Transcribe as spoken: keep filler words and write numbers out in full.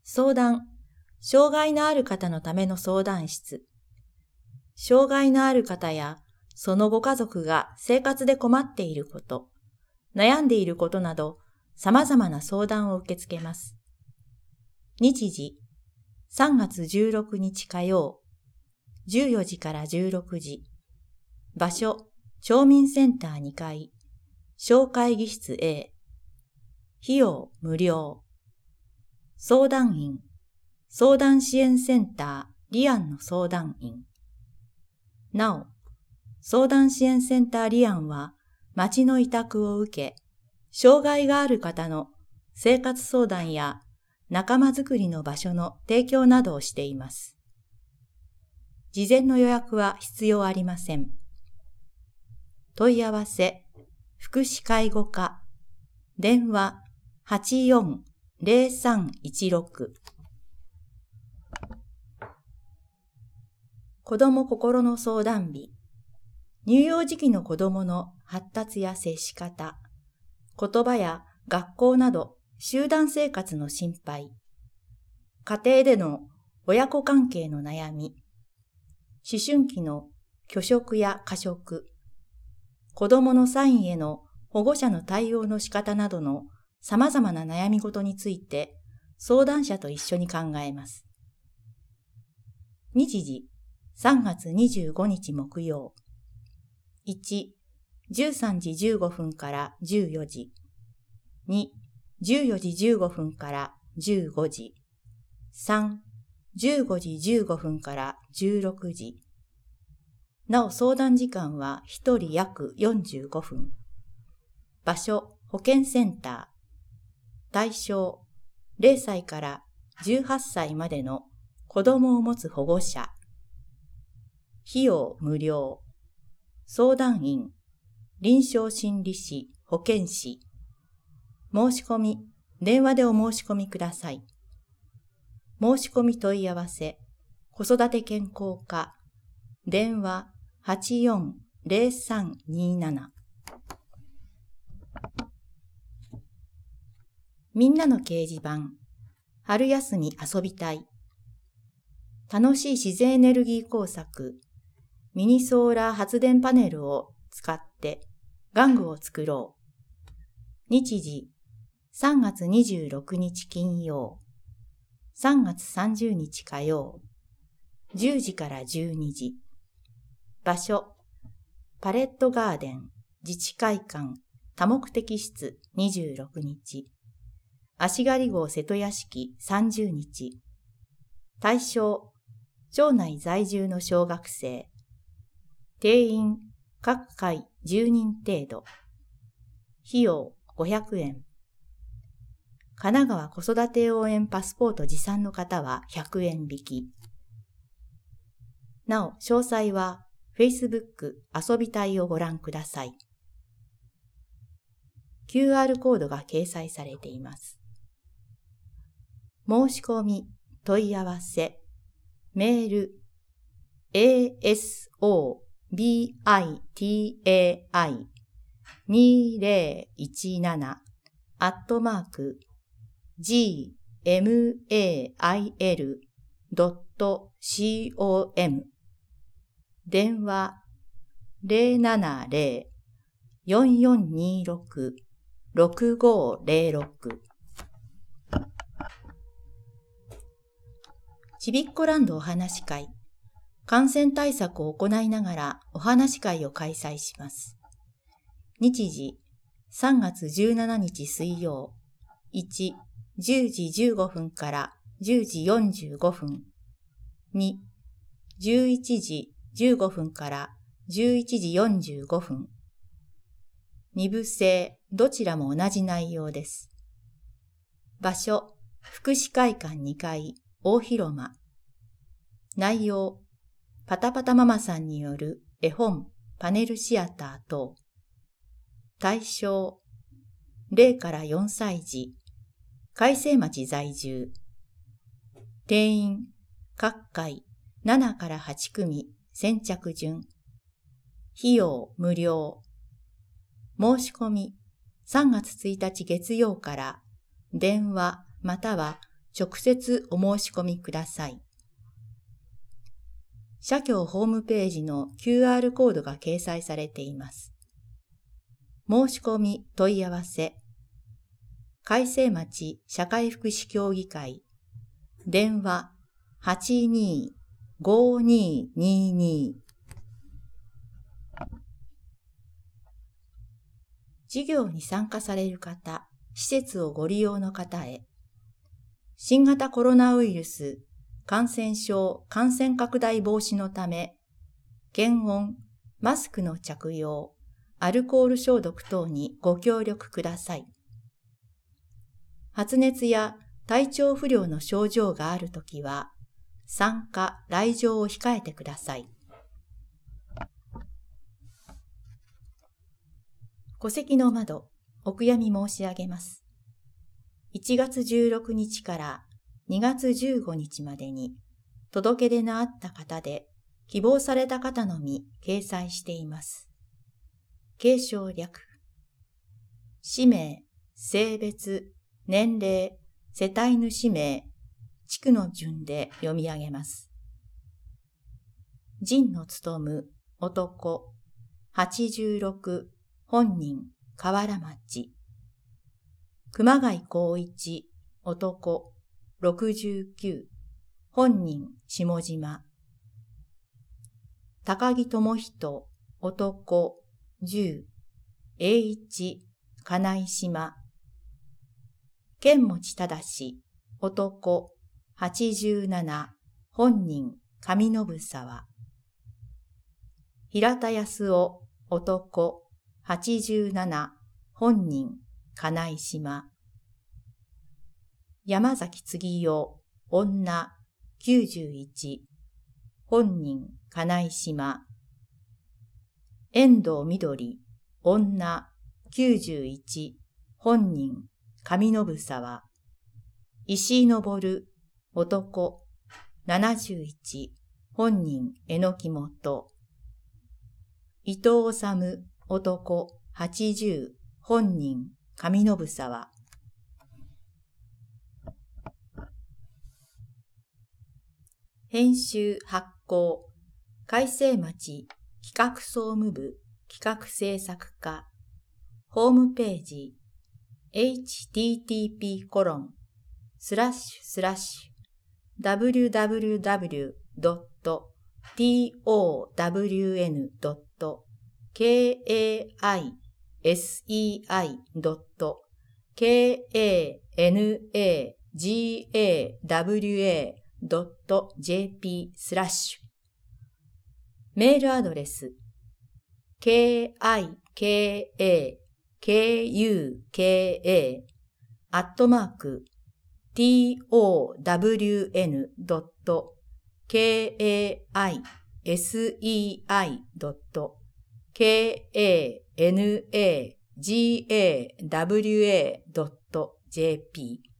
相談、障害のある方のための相談室。障害のある方やそのご家族が生活で困っていること、悩んでいることなど、様々な相談を受け付けます。日時、さんがつじゅうろくにち火曜、じゅうよじからじゅうろくじ。場所、町民センターにかい、小会議室 A。費用無料。相談員、相談支援センターリアンの相談員。なお、相談支援センターリアンは町の委託を受け、障害がある方の生活相談や仲間づくりの場所の提供などをしています。事前の予約は必要ありません。問い合わせ、福祉介護課、電話 はちよんゼロさんいちろく。子ども心の相談日。乳幼児期の子どもの発達や接し方、言葉や学校など集団生活の心配、家庭での親子関係の悩み、思春期の拒食や過食、子どものサインへの保護者の対応の仕方などの様々な悩み事について相談者と一緒に考えます。日時、さんがつにじゅうごにち木曜。いち、じゅうさんじじゅうごふんからじゅうよじ。に、じゅうよじじゅうごふんからじゅうごじ。さん、じゅうごじじゅうごふんからじゅうろくじ。なお相談時間はひとり約よんじゅうごふん。場所、保健センター。対象、れいさいからじゅうはっさいまでの子供を持つ保護者。費用無料。相談員、臨床心理士、保健師。申し込み、電話でお申し込みください。申し込み問い合わせ、子育て健康課、電話 はちよんゼロさんになな。みんなの掲示板、春休み遊びたい。楽しい自然エネルギー工作、ミニソーラー発電パネルを使って玩具を作ろう。日時、さんがつにじゅうろくにち金曜、さんがつさんじゅうにち火曜、じゅうじからじゅうにじ。場所、パレットガーデン、自治会館、多目的室にじゅうろくにち。足刈号瀬戸屋敷さんじゅうにち。対象、町内在住の小学生。定員、各回じゅうにん程度。費用ごひゃくえん。神奈川子育て応援パスポート持参の方はひゃくえん引き。なお、詳細は Facebook 遊びたいをご覧ください。キューアール コードが掲載されています。申し込み、問い合わせ、メール、エーエスオービーアイティーエーアイにぜろいちなな アットマーク ジーエムエーアイエルドットコム 電話 ゼロななゼロ よんよんにろく ろくごゼロろく。ちびっこランドお話会。感染対策を行いながらお話会を開催します。日時、さんがつじゅうしちにち水曜。いち、じゅうじじゅうごふんからじゅうじよんじゅうごふん。に、じゅういちじじゅうごふんからじゅういちじよんじゅうごふん。に部制、どちらも同じ内容です。場所、福祉会館にかい、大広間。内容、パタパタママさんによる絵本、パネルシアター等。対象、ゼロからよんさい児、海西町在住。定員、各回ななからはちくみ、先着順。費用無料。申し込み、さんがつついたち月曜から電話または直接お申し込みください。社協ホームページの キューアール コードが掲載されています。申し込み問い合わせ、海西町社会福祉協議会、電話 はちにーごーにーにーにー。事業に参加される方、施設をご利用の方へ、新型コロナウイルス感染症感染拡大防止のため、検温、マスクの着用、アルコール消毒等にご協力ください。発熱や体調不良の症状があるときは、参加・来場を控えてください。戸籍の窓、お悔やみ申し上げます。いちがつじゅうろくにちからにがつじゅうごにちまでに届け出のあった方で希望された方のみ掲載しています。継承略、氏名、性別、年齢、世帯主名、地区の順で読み上げます。陣野勉、男、はちじゅうろく、本人、河原町。熊谷光一、男、ろくじゅうきゅう、本人、下島。高木智人、男、じゅう、栄一、金井島。剣持正、男、はちじゅうなな、本人、上信沢。平田康夫、男、はちじゅうなな、本人、金井島。山崎次代、女、きゅうじゅういち、本人、金井島。遠藤みどり、女、きゅうじゅういち、本人、上信沢。石井昇、男、ななじゅういち、本人、榎本。伊藤治、男、はちじゅう、本人、上信沢。編集発行、海西町企画総務部企画制作課、ホームページ、エイチティーティーピーコロンスラッシュスラッシュダブリュダブリュダブリュドットトワンドットケーエーアイエスイーアイドットケーエーエヌエージーエーダブリュエードットジェーピースラッシュ。メールアドレス ケーアイケーエーケーユーケーエー アットマーク トワンドットケーエーアイエスイーアイドットケーエーエヌエージーエーダブリュエードットジェーピー